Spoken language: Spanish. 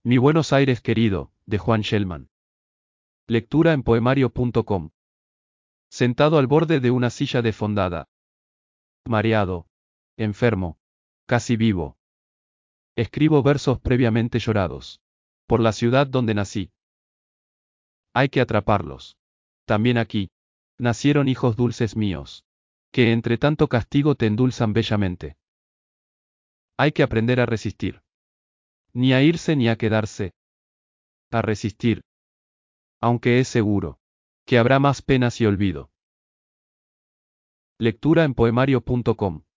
Mi Buenos Aires querido, de Juan Shellman. Lectura en poemario.com. Sentado al borde de una silla defondada. Mareado. Enfermo. Casi vivo. Escribo versos previamente llorados. Por la ciudad donde nací. Hay que atraparlos. También aquí. Nacieron hijos dulces míos. Que entre tanto castigo te endulzan bellamente. Hay que aprender a resistir. Ni a irse ni a quedarse. A resistir. Aunque es seguro. Que habrá más penas y olvido. Lectura en poemario.com